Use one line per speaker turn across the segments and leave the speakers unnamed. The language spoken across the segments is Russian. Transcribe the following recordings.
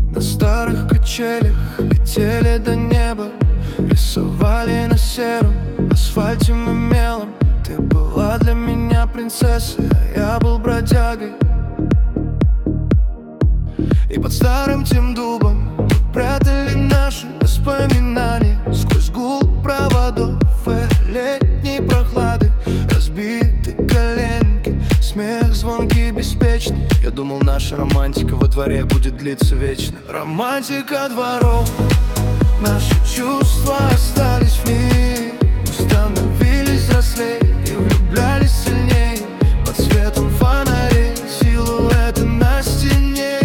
На старых качелях летели до неба, рисовали на сером асфальте мы мелом. Ты была для меня принцессой, а я был бродягой. И под старым тем дубом прятали наши воспоминания сквозь гул проводов и летней прохлады. Разбиты коленки, смех звонкий, беспечный. Я думал, наша романтика во дворе будет длиться вечно. Романтика дворов, наши чувства остались в ней. Мы становились взрослее и влюблялись сильнее. Под светом фонарей силуэты на стене.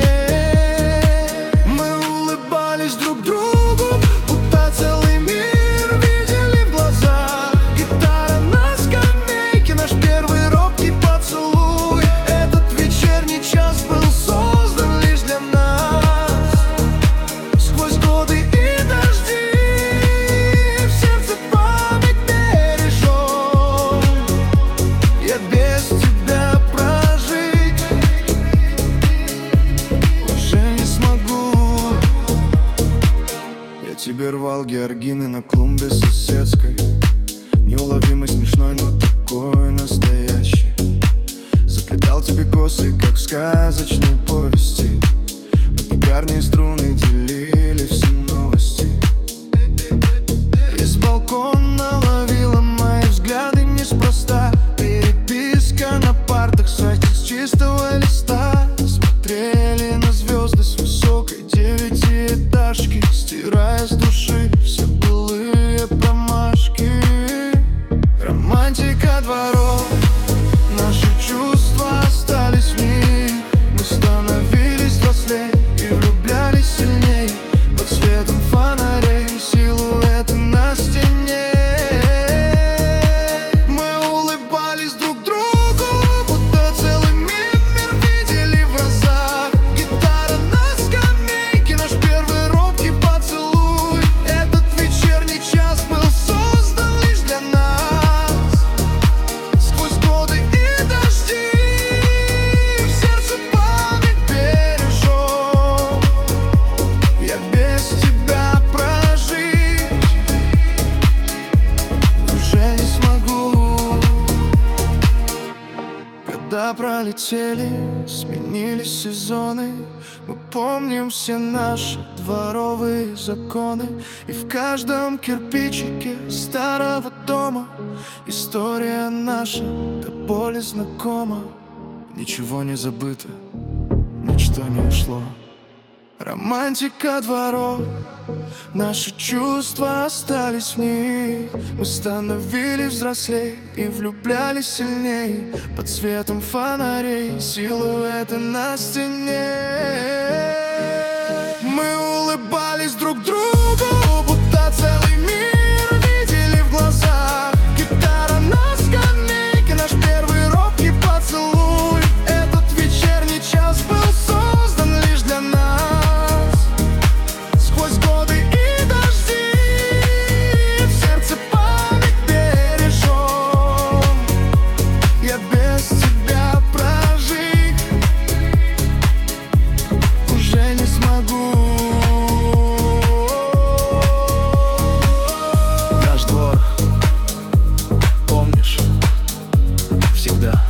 Мы улыбались друг другу, будто целый мир видели в глазах. Гитара на скамейке, наш первый робкий поцелуй. Этот вечерний час был создан лишь для нас. Сквозь годы и дожди в сердце память бережем. Я без тебя прожить уже не смогу. Я тебе рвал георгины на клумбе соседской. Неуловимо смешной, но такой настоящий. Заплетал тебе косы, как в сказочной повести. Пекарные струны делили все новости. Из балкона ловила мои взгляды неспроста. Переписка на партах, сайт с чистого листа. Смотрели на звезды с высокой девятиэтажки, стирая с души все былые промашки. Романтика дворов, наши чувства остались в ней. Мы становились взрослее и влюблялись сильней. Под светом фонарей силуэты на стене. Мы улыбались друг другу, будто целый мир видели в глазах. Гитара на скамейке, наш первый робкий поцелуй. Этот вечерний час был создан лишь для нас. Сквозь годы и дожди в сердце память бережем. Я без тебя прожить уже не смогу. Года пролетели, сменились сезоны. Мы помним все наши дворовые законы. И в каждом кирпичике старого дома история наша до боли знакома. Ничего не забыто, ничто не ушло. Романтика дворов, наши чувства остались в ней. Мы становились взрослее и влюблялись сильней. Под светом фонарей силуэты на стене. Мы улыбались друг другу, будто целый мир видели в глазах. Гитара на скамейке, наш первый робкий поцелуй. Этот вечерний час был создан лишь для нас. Сквозь годы и дожди в сердце память бережем. Я без тебя прожить уже не смогу. Наш двор, помнишь, всегда.